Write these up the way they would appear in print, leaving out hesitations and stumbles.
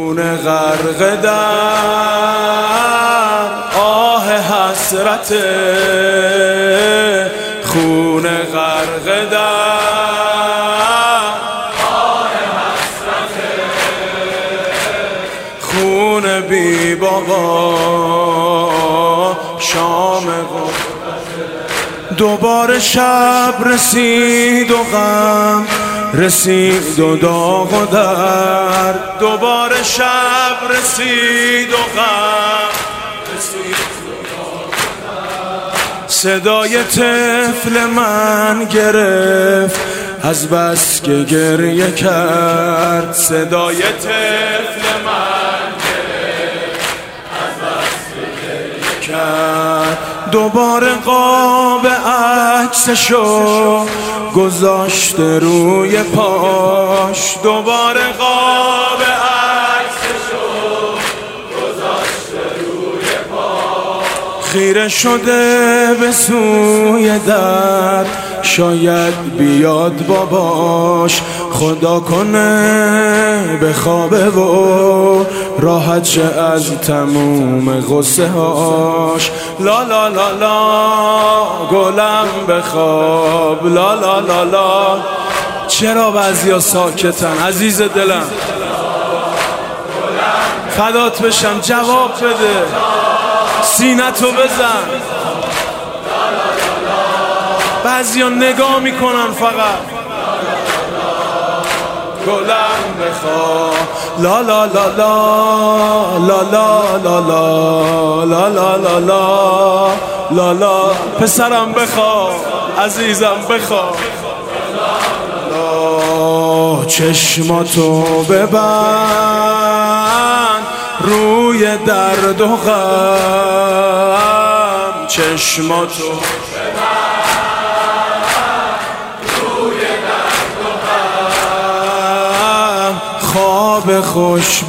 خون غرق در آه حسرت، خون غرق در آه حسرت، خون بی بابا شام غربت. دوباره شب رسید و غم رسید و داغ و درد، دوباره شب رسید و غم رسید و داغ و درد. صدای طفل من گرفت از بس که گریه کرد، صدای طفل من گرفت از بس که گریه کرد. دوباره قاب عکسشو گذاشته روی پاش، دوباره قاب عکسشو گذاشته روی پاش. خیره شده به سوی در شاید بیاد باباش، خدا کنه بخوابه و راحت شه از تموم غصه هاش. لا لا لا لا گلم بخواب، لا لا لا لا. چرا بعضیا ساکتن عزیز دلم؟ فدات بشم جواب بده، سینتو بزن. بعضیا نگاه میکنن فقط. گلم بخواب، لا لا لا لا لا لا لا لا لا لا لا لا لا. پسرم بخواب، عزیزم بخواب. چشماتو ببند روی درد و غم، چشماتو خواب خوش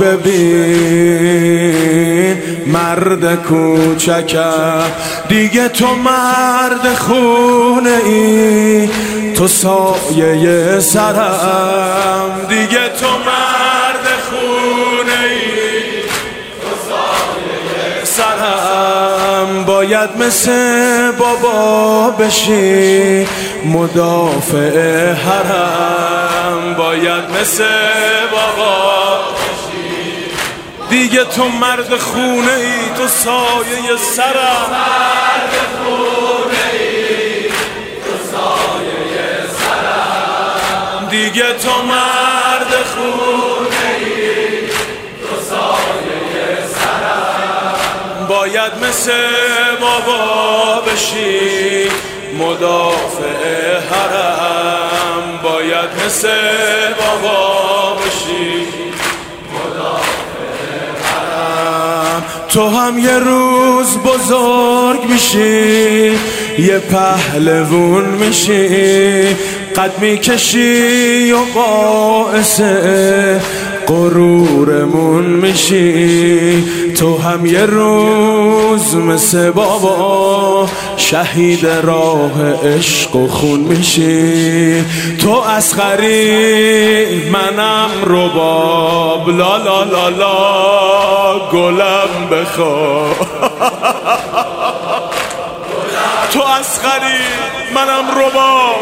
ببین مرد کوچکم، دیگه تو مرد خونه ای تو سایه سرم، دیگه تو مرد خونه ای تو سایه سرم. باید مثل بابا بشی مدافع حرم، باید مثل بابا بشی. دیگه تو مرد خونه ای تو سایه سرم، مرد خونه ای تو سایه سرم. دیگه تو مرد خونه ای تو سایه سرم. باید مثل بابا بشی مدافع حرم، باید مثل بابا بشی مدافع حرم. تو هم یه روز بزرگ میشی، یه پهلوون میشی، قد میکشی و باعث غرورمون میشی. تو هم یه روز مثل بابا شهید راه عشق و خون میشی. تو اصغری منم رباب، لا لا لا لا گلم بخواب. تو اصغری منم رباب.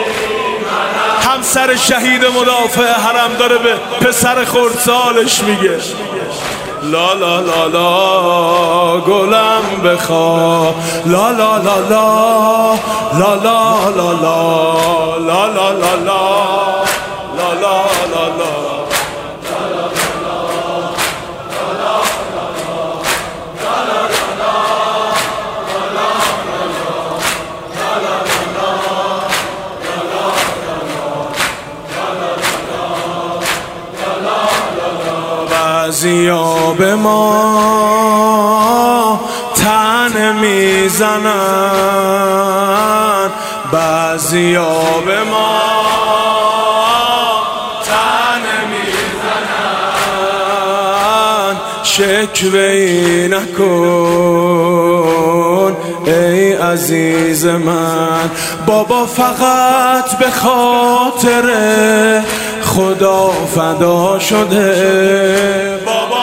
همسر شهید مدافع حرم داره به پسر خردسالش میگه لا لا لا لا گلم بخواب، لا لا لا لا لا لا لا لا لا لا لا لا لا لا لا. بعضیا به ما تن میزنن، بعضیا به ما تن میزنن. شکوه‌ای نکن ای عزیز من، بابا فقط به خاطر خدا فدا شده. بابا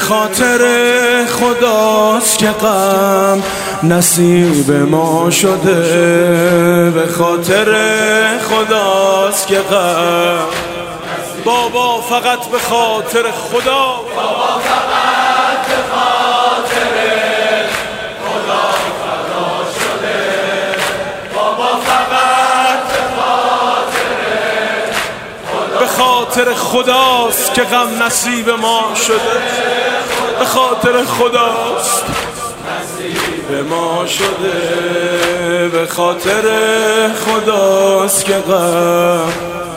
خاطر خداست که غم نصیب ما شده، به خاطر خداست که غم. بابا فقط به خاطر خدا، بابا فقط به خاطر خدا فدا شده، بابا فقط به خاطر خداست که غم نصیب ما شده، به خاطر خداست نصیب ما شده، به خاطر خداست که غم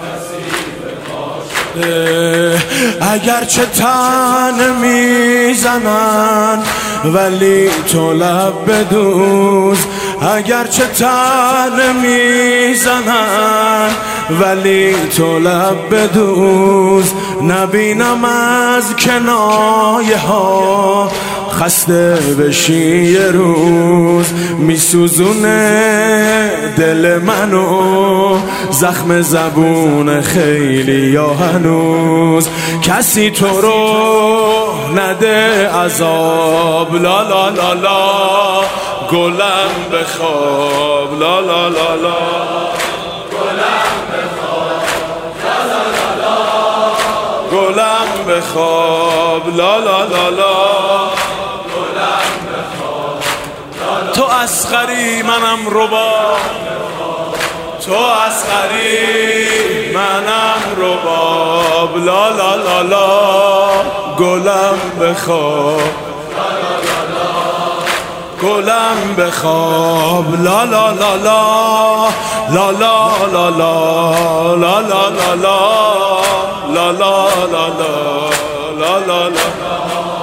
اگرچه تن میزنن ولی تو لب بدوز، اگرچه تن میزنن ولی تو لب بدوز، نبینم از کنایه ها خسته بشی یه روز. میسوزونه دل منو زخم زبون خیلی یا هنوز، کسی تو رو نده عذاب. لا لا لا لا گلم بخواب، لا لا لا لا گلم بخواب، لا لا لا لا گلم بخواب، لا لا لا لا گلم بخواب. تو اصغری منم رباب، تو اصغری منم رباب، لا لا لا لا گلم بخواب، گلم بخواب، لا لا لا لا لا لا لا لا لا لا لا لا لا لا لا لا لا لا